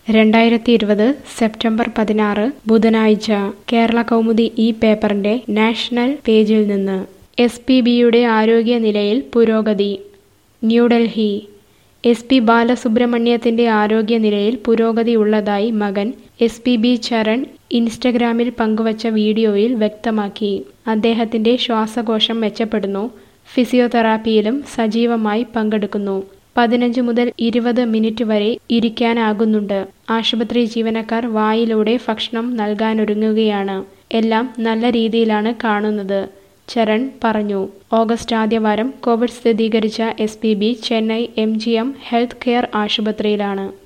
2020 September 16 ബുധനാഴ്ച കേരള കൗമുദി ഈ പേപ്പറിന്റെ നാഷണൽ പേജിൽ നിന്ന് SPBയുടെ ആരോഗ്യനിലയിൽ പുരോഗതി. ന്യൂഡൽഹി SP ബാലസുബ്രഹ്മണ്യത്തിന്റെ ആരോഗ്യനിലയിൽ പുരോഗതിയുള്ളതായി മകൻ SPB ചരൺ ഇൻസ്റ്റഗ്രാമിൽ പങ്കുവച്ച വീഡിയോയിൽ വ്യക്തമാക്കി. അദ്ദേഹത്തിന്റെ ശ്വാസകോശം മെച്ചപ്പെടുന്നു, ഫിസിയോതെറാപ്പിയിലും സജീവമായി പങ്കെടുക്കുന്നു. 15 മുതൽ 20 മിനിറ്റ് വരെ ഇരിക്കാനാകുന്നുണ്ട്. ആശുപത്രി ജീവനക്കാർ വായിലൂടെ ഭക്ഷണം നൽകാനൊരുങ്ങുകയാണ്. എല്ലാം നല്ല രീതിയിലാണ് കാണുന്നത്, ചരൺ പറഞ്ഞു. ഓഗസ്റ്റ് ആദ്യവാരം കോവിഡ് സ്ഥിരീകരിച്ച SPB Chennai MGM health care ആശുപത്രിയിലാണ്.